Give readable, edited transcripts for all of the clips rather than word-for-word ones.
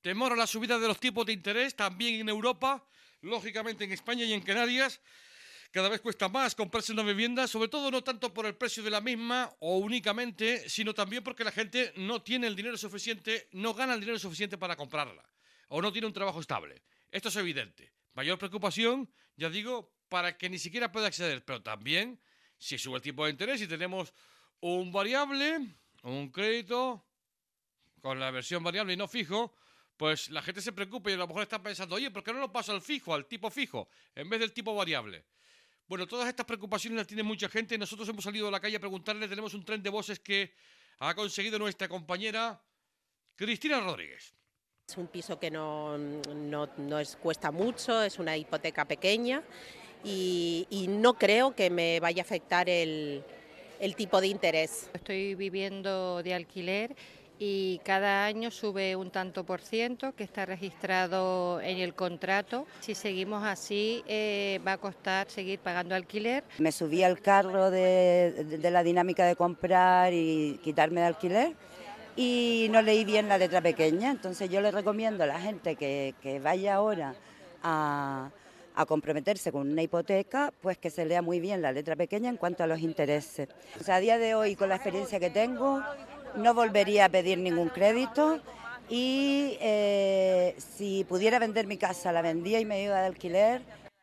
Temor a la subida de los tipos de interés, también en Europa, lógicamente en España y en Canarias. Cada vez cuesta más comprarse una vivienda, sobre todo no tanto por el precio de la misma o únicamente, sino también porque la gente no tiene el dinero suficiente, no gana el dinero suficiente para comprarla o no tiene un trabajo estable. Esto es evidente. Mayor preocupación, ya digo, para que ni siquiera pueda acceder, pero también si sube el tipo de interés y tenemos un variable, un crédito con la versión variable y no fijo, pues la gente se preocupa y a lo mejor está pensando, oye, ¿por qué no lo paso al fijo, al tipo fijo, en vez del tipo variable? Bueno, todas estas preocupaciones las tiene mucha gente. Nosotros hemos salido a la calle a preguntarle. Tenemos un tren de voces que ha conseguido nuestra compañera Cristina Rodríguez. Es un piso que cuesta mucho, es una hipoteca pequeña y no creo que me vaya a afectar el tipo de interés. Estoy viviendo de alquiler y cada año sube un tanto por ciento que está registrado en el contrato. Si seguimos así va a costar seguir pagando alquiler. Me subí al carro de la dinámica de comprar y quitarme de alquiler y no leí bien la letra pequeña, entonces yo le recomiendo a la gente que vaya ahora a comprometerse con una hipoteca, pues que se lea muy bien la letra pequeña en cuanto a los intereses. O sea, a día de hoy, con la experiencia que tengo, no volvería a pedir ningún crédito y si pudiera vender mi casa, la vendía y me iba de alquiler.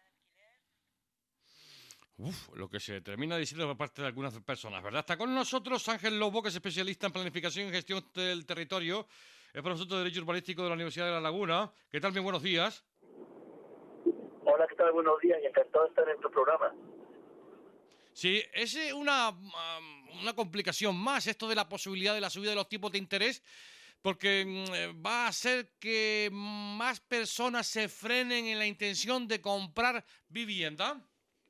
Lo que se termina diciendo por parte de algunas personas, ¿verdad? Está con nosotros Ángel Lobo, que es especialista en planificación y gestión del territorio, es profesor de Derecho Urbanístico de la Universidad de La Laguna. ¿Qué tal? Bien, buenos días. Hola, ¿qué tal? Buenos días y encantado de estar en tu programa. Sí, es una complicación más esto de la posibilidad de la subida de los tipos de interés, porque va a hacer que más personas se frenen en la intención de comprar vivienda.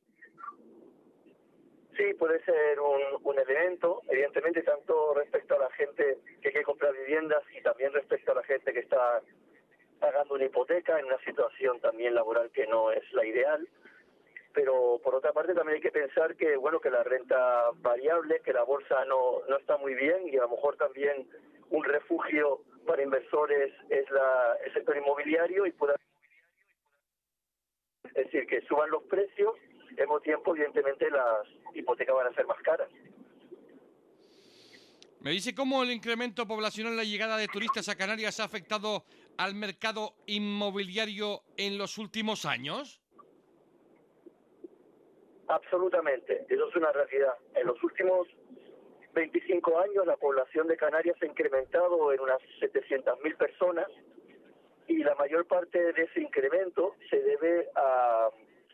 Sí, puede ser un elemento, evidentemente, tanto respecto a la gente que quiere comprar viviendas y también respecto a la gente que está pagando una hipoteca en una situación también laboral que no es la ideal. Pero por otra parte también hay que pensar que que la renta variable, que la bolsa no está muy bien y a lo mejor también un refugio para inversores es el sector inmobiliario y es decir, que suban los precios, al mismo tiempo evidentemente las hipotecas van a ser más caras. Me dice cómo el incremento poblacional, la llegada de turistas a Canarias ha afectado al mercado inmobiliario en los últimos años. Absolutamente, eso es una realidad. En los últimos 25 años la población de Canarias ha incrementado en unas 700.000 personas y la mayor parte de ese incremento se debe a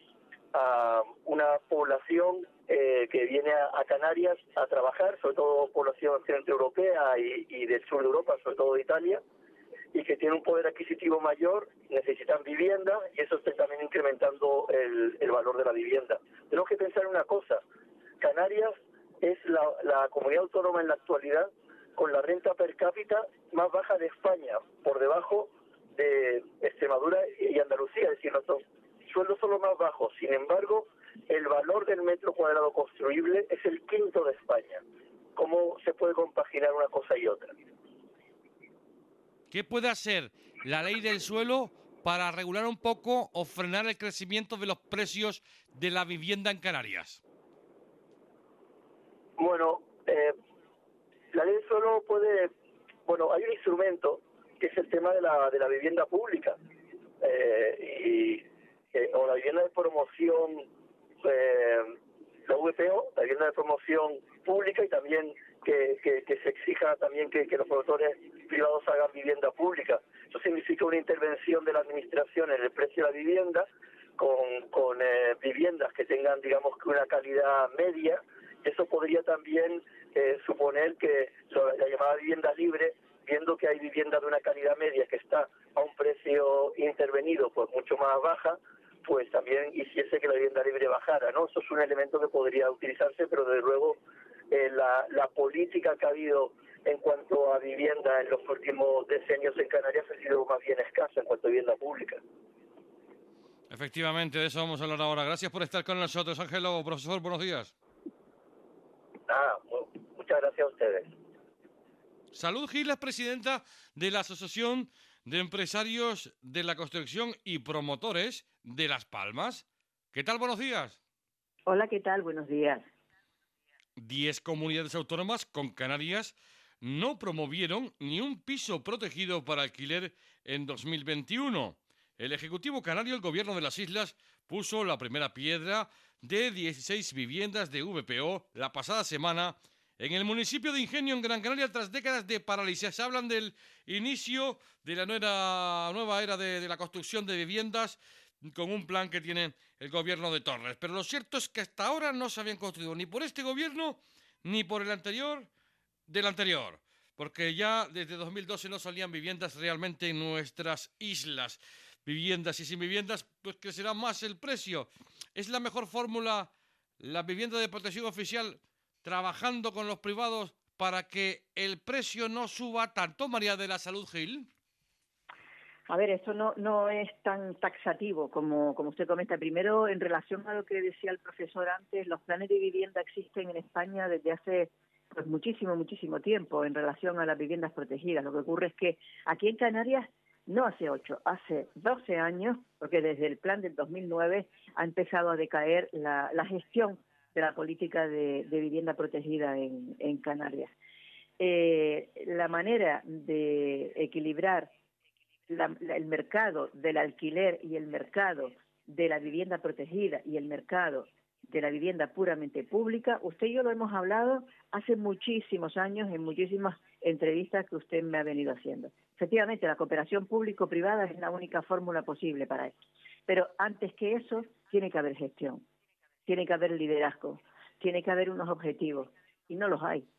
una población que viene a Canarias a trabajar, sobre todo población centroeuropea y del sur de Europa, sobre todo de Italia, y que tiene un poder adquisitivo mayor, necesitan vivienda y eso está también incrementando el valor de la vivienda. Tenemos que pensar en una cosa, Canarias es la comunidad autónoma en la actualidad con la renta per cápita más baja de España, por debajo de Extremadura y Andalucía, es decir, nuestros sueldos son los más bajos. Sin embargo, el valor del metro cuadrado construible es el quinto de España. ¿Cómo se puede compaginar una cosa y otra? ¿Qué puede hacer la ley del suelo para regular un poco o frenar el crecimiento de los precios de la vivienda en Canarias? Bueno, la ley del suelo puede... hay un instrumento que es el tema de la vivienda pública o la vivienda de promoción, la VPO, la vivienda de promoción pública y también que se exija también que los promotores privados hagan vivienda pública. Eso significa una intervención de la administración en el precio de la vivienda con viviendas que tengan, digamos, que una calidad media. Eso podría también suponer que la llamada vivienda libre, viendo que hay vivienda de una calidad media que está a un precio intervenido pues mucho más baja, pues también hiciese que la vivienda libre bajara, ¿no? Eso es un elemento que podría utilizarse, pero desde luego la política que ha habido en cuanto a vivienda en los últimos decenios en Canarias ha sido más bien escasa en cuanto a vivienda pública. Efectivamente, de eso vamos a hablar ahora. Gracias por estar con nosotros, Ángelo. Profesor, buenos días. Muchas gracias a ustedes. Salud Gil es presidenta de la Asociación de empresarios de la construcción y promotores de Las Palmas. ¿Qué tal? Buenos días. Hola, ¿qué tal? Buenos días. 10 comunidades autónomas con Canarias no promovieron ni un piso protegido para alquiler en 2021. El Ejecutivo Canario, el Gobierno de las Islas, puso la primera piedra de 16 viviendas de VPO la pasada semana en el municipio de Ingenio, en Gran Canaria, tras décadas de parálisis. Se hablan del inicio de la nueva era de la construcción de viviendas con un plan que tiene el gobierno de Torres. Pero lo cierto es que hasta ahora no se habían construido ni por este gobierno ni por el anterior del anterior, porque ya desde 2012 no salían viviendas realmente en nuestras islas. Viviendas y sin viviendas, pues crecerá más el precio. ¿Es la mejor fórmula la vivienda de protección oficial trabajando con los privados para que el precio no suba tanto, María de la Salud Gil? A ver, esto no es tan taxativo como usted comenta. Primero, en relación a lo que decía el profesor antes, los planes de vivienda existen en España desde hace pues muchísimo tiempo en relación a las viviendas protegidas. Lo que ocurre es que aquí en Canarias, no hace 8, hace 12 años, porque desde el plan del 2009 ha empezado a decaer la gestión de la política de vivienda protegida en Canarias. La manera de equilibrar el mercado del alquiler y el mercado de la vivienda protegida y el mercado de la vivienda puramente pública, usted y yo lo hemos hablado hace muchísimos años en muchísimas entrevistas que usted me ha venido haciendo. Efectivamente, la cooperación público-privada es la única fórmula posible para esto. Pero antes que eso, tiene que haber gestión, tiene que haber liderazgo, tiene que haber unos objetivos, y no los hay.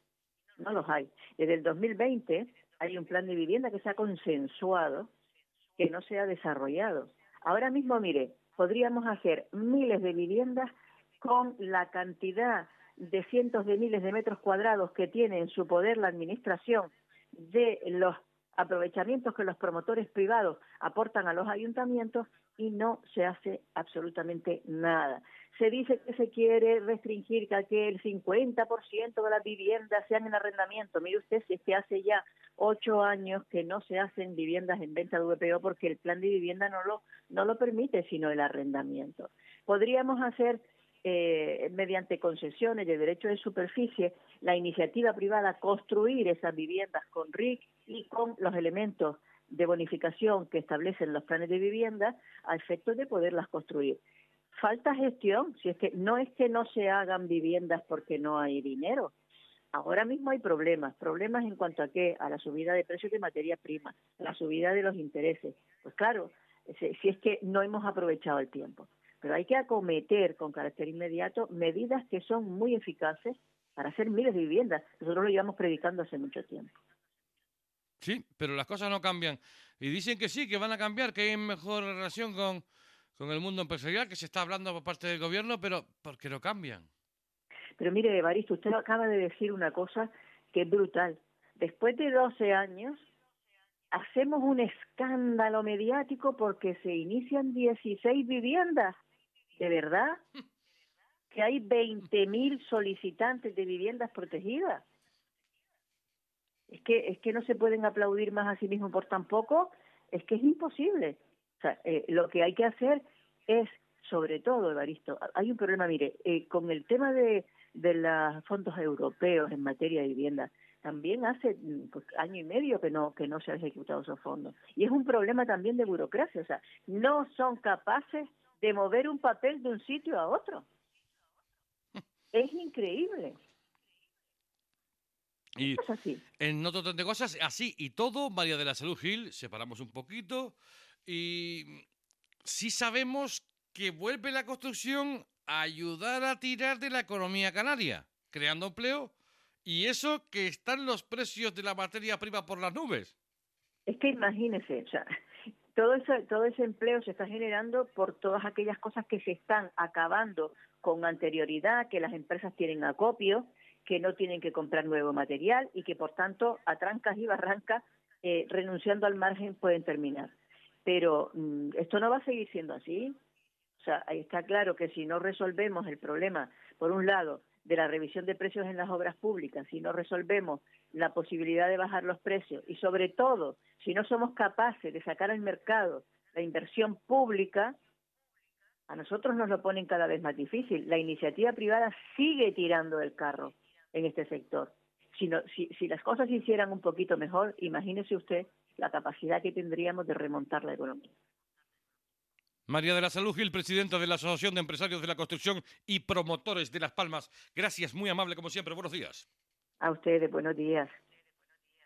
Desde el 2020 hay un plan de vivienda que se ha consensuado, que no se ha desarrollado. Ahora mismo, mire, podríamos hacer miles de viviendas con la cantidad de cientos de miles de metros cuadrados que tiene en su poder la administración, de los aprovechamientos que los promotores privados aportan a los ayuntamientos, y no se hace absolutamente nada. Se dice que se quiere restringir que el 50% de las viviendas sean en arrendamiento. Mire usted, si es que hace ya 8 años que no se hacen viviendas en venta de VPO porque el plan de vivienda no lo permite, sino el arrendamiento. Podríamos hacer mediante concesiones de derecho de superficie, la iniciativa privada construir esas viviendas con RIC y con los elementos de bonificación que establecen los planes de vivienda a efectos de poderlas construir. Falta gestión, si es que no se hagan viviendas porque no hay dinero. Ahora mismo hay problemas en cuanto a qué, a la subida de precios de materia prima, a la subida de los intereses. Pues claro, si es que no hemos aprovechado el tiempo. Pero hay que acometer con carácter inmediato medidas que son muy eficaces para hacer miles de viviendas. Nosotros lo llevamos predicando hace mucho tiempo. Sí, pero las cosas no cambian. Y dicen que sí, que van a cambiar, que hay mejor relación con el mundo empresarial, que se está hablando por parte del gobierno, pero ¿por qué no cambian? Pero mire, Evaristo, usted acaba de decir una cosa que es brutal. Después de 12 años, hacemos un escándalo mediático porque se inician 16 viviendas. ¿De verdad? Que hay 20.000 solicitantes de viviendas protegidas. Es que no se pueden aplaudir más a sí mismos por tan poco, es que es imposible. O sea, lo que hay que hacer es, sobre todo, Evaristo, hay un problema, mire, con el tema de los fondos europeos en materia de vivienda, también hace pues, año y medio que no se han ejecutado esos fondos. Y es un problema también de burocracia, o sea, no son capaces de mover un papel de un sitio a otro. Es increíble. Y es así. En otro orden de cosas, así y todo, María de la Salud Gil, separamos un poquito y sí sabemos que vuelve la construcción a ayudar a tirar de la economía canaria, creando empleo, y eso que están los precios de la materia prima por las nubes. Es que imagínese, o sea, todo ese empleo se está generando por todas aquellas cosas que se están acabando con anterioridad, que las empresas tienen acopio, que no tienen que comprar nuevo material y que, por tanto, a trancas y barrancas, renunciando al margen, pueden terminar. Pero esto no va a seguir siendo así. O sea, ahí está claro que si no resolvemos el problema, por un lado, de la revisión de precios en las obras públicas, si no resolvemos la posibilidad de bajar los precios y sobre todo, si no somos capaces de sacar al mercado la inversión pública, a nosotros nos lo ponen cada vez más difícil. La iniciativa privada sigue tirando el carro en este sector. Si las cosas se hicieran un poquito mejor, imagínese usted la capacidad que tendríamos de remontar la economía. María de la Salud Gil, presidenta de la Asociación de Empresarios de la Construcción y Promotores de Las Palmas. Gracias, muy amable como siempre. Buenos días. A ustedes, buenos días.